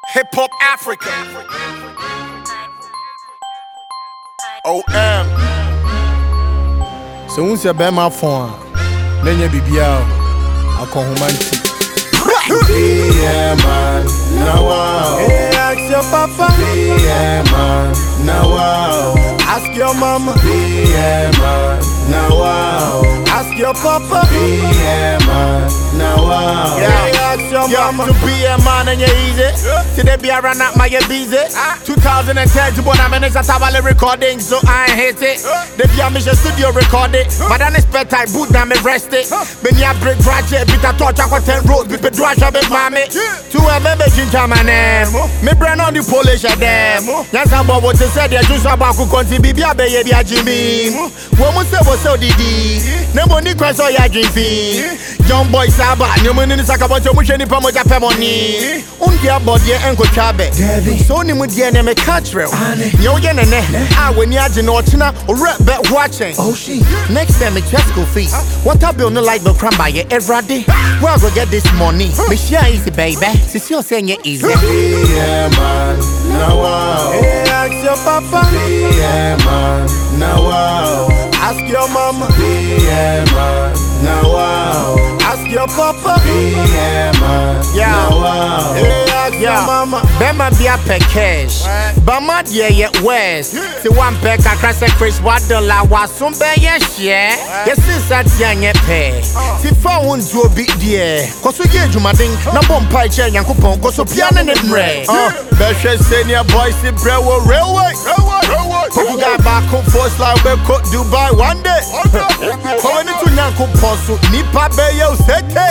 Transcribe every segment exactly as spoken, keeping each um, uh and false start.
Hip Hop Africa. O M. So once you buy my phone, then you be biao. I come home and see. Yeah man, now wow. Hey, ask your papa. Yeah man, now wow. Ask your mama. Yeah man, now wow. Ask your papa. Yeah man, now wow. Yeah, ask your Yeah, mama. to be a man and you easy. Today be a run up my busy. twenty ten to one minutes at our recording, so I ain't hate it. The Biamisha studio recorded, but then it's better I boot down me rest it. When you break project, bit a torch, I got ten roads, bit a drash of it, mommy. To a member, ginger my name. Me brand on the Polish at them. Yes, I'm about what they said, they're just about to continue, be a baby, a Jimmy. When we say what's so didi, no money crash or ya drinking. Young boy Saba, no money in the sack about your mission, the Pamoja Pemoni. Undia body and go chabe. So ni mudia name catch real. Yo yen and I when ya genotina or rap bet watching. Oh she. Next time it's your school fees. What I build no like the cram by you every day. Where I go get this money? Me share easy baby. Since you're saying it easy. Yeah man, now wow. Hey, ask your papa. Yeah man, now wow. Ask your mama. Yeah man, now wow. Ask your papa. Yeah man, Yeah. now wow. Hey, ask your Yeah, mama. Bema be a package. Bama yeah yeah west. See one pack across a Chris Wadola was some be yes yeah. Yes is at young pay. See phone to be dear. Cause we get you my thing. Na bomb pie chain and coupon go so piano and ray. Uh, Besha senior boys in Brewo Railway. People got back home for slide we could Dubai one day. Coming into Nyanko Posu, Nipa Bayo Sete.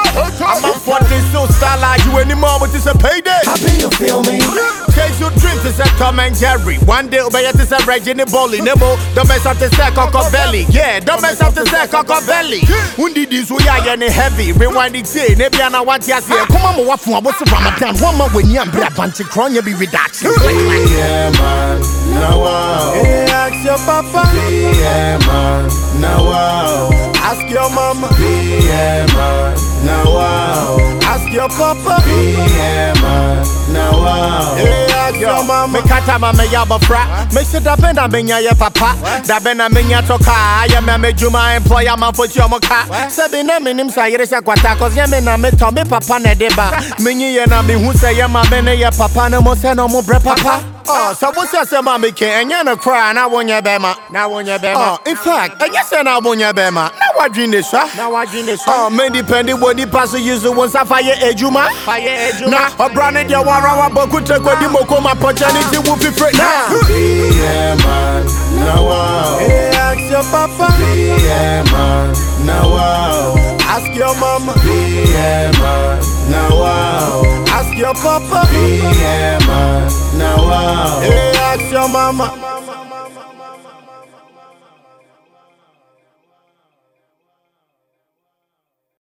I'm a forty so style like you anymore, but it's a payday. Happy you feel me? Chase your dreams to say Tom and Jerry. One day obey to say Reggie Bolly. Nemo, don't mess up to say Coco Belly. Yeah, don't mess up to say Coco Belly. Undi this we are any heavy. Rewind it say, maybe I want to say, come on, what for what's Ramadan? One more when you and Brad Bunch of Crown, you be reduction. Yeah man, now wow. Hey, ask your papa. Yeah man, now wow. Ask your mama. Yeah man, now wow. Ask your papa. Yeah man, now wow. Hey, ask your mama. Me kata ma me yaba fra. Me se da ben da benya ye papa. Da ben na menya toka. Ya me me juma employer man for your moka. Se be na me nim sa yere se kwata cause ye me na me to me papa na deba. Me nyi ye na me hu se ye ma be ne ye papa na mo se no mo bre papa. Oh, so what's that say mama can and you no cry na won ye bema. Na won ye bema. Oh, in fact, I guess na won ye bema. Na wa dream this, sir. Na wa dream this. Oh, me depending what the pass use once I fire ejuma. Fire ejuma. Na obrane dia wara wa boku te kwadi moko ma opportunity will be free now. Yeah man, now wow. Hey, ask your papa. Yeah man, now wow. Ask your mama. Yeah man, now wow. Ask your papa. Yeah man, now wow. Hey, ask your mama.